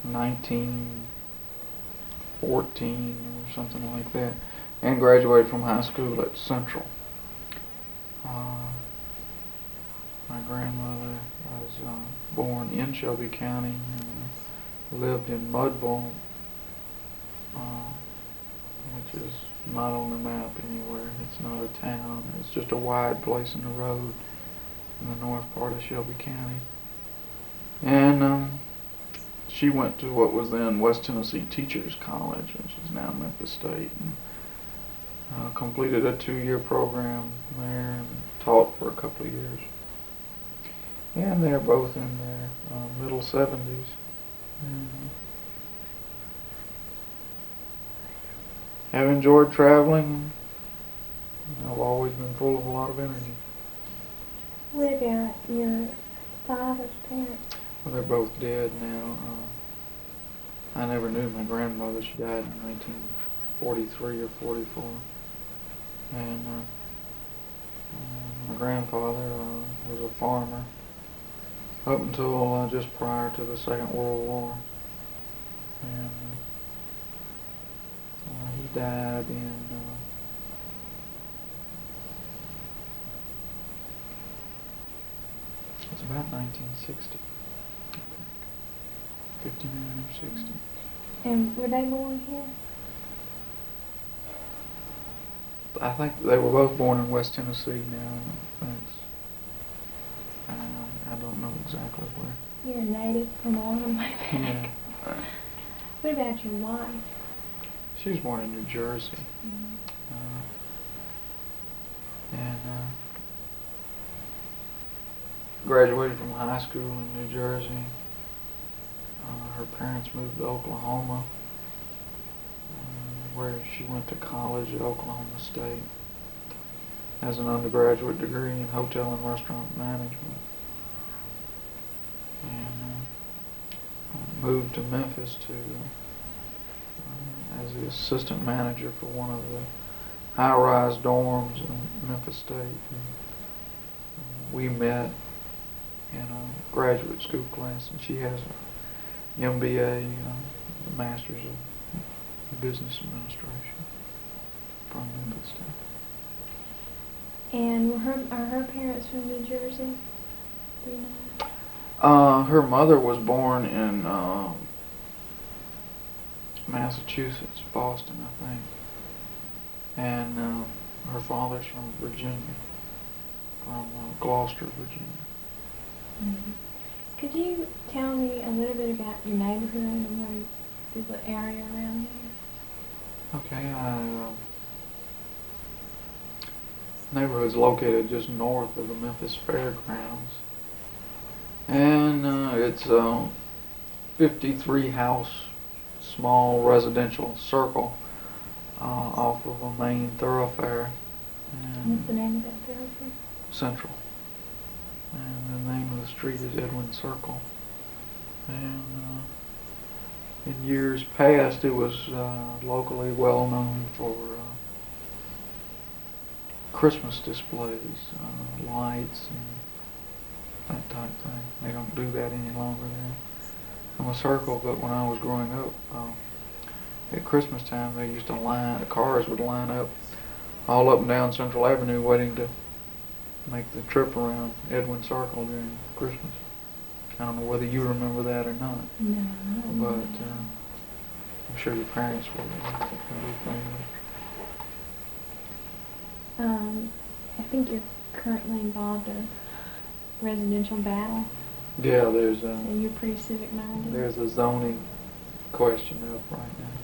1914 or something like that, and graduated from high school at Central. My grandmother was born in Shelby County and lived in Mudville, which is not on the map anywhere. It's not a town. It's just a wide place in the road in the north part of Shelby County. And she went to what was then West Tennessee Teachers College, which is now Memphis State, and completed a 2-year program there and taught for a couple of years. And they're both in their middle 70s. And have enjoyed traveling. I've always been full of a lot of energy. What about your father's parents? Well, they're both dead now. I never knew my grandmother. She died in 1943 or 44. And my grandfather was a farmer up until just prior to the Second World War. And he died in it's about 1960. 59 or 60. And were they born here? I think they were both born in West Tennessee now. I don't know exactly where. You're a native from all the way back. Yeah. What about your wife? She was born in New Jersey. Mm-hmm. And graduated from high school in New Jersey. Her parents moved to Oklahoma, where she went to college at Oklahoma State as an undergraduate degree in hotel and restaurant management. And moved to Memphis as the assistant manager for one of the high-rise dorms in Memphis State. And we met in a graduate school class, and she has an MBA, a Master's of Business Administration from Memphis State. And are her parents from New Jersey? Do you know? Her mother was born in Massachusetts, Boston, I think. And her father's from Virginia, from Gloucester, Virginia. Mm-hmm. Could you tell me a little bit about your neighborhood and where the area around there? Okay, neighborhood's located just north of the Memphis Fairgrounds. And it's a 53 house, small residential circle off of a main thoroughfare. And what's the name of that thoroughfare? Central. And the name of the street is Edwin Circle. And in years past, it was locally well known for Christmas displays, lights, and that type of thing. They don't do that any longer there on the circle, but when I was growing up, at Christmas time, they used to the cars would line up all up and down Central Avenue waiting to make the trip around Edwin Circle during Christmas. I don't know whether you remember that or not. No, but I'm sure your parents will be famous. I think you're currently involved in a residential battle. Yeah, there's So you're pretty civic minded. there's a zoning question up right now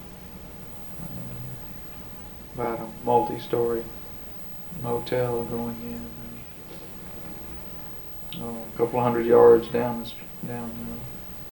about a multi-story motel going in a couple hundred yards down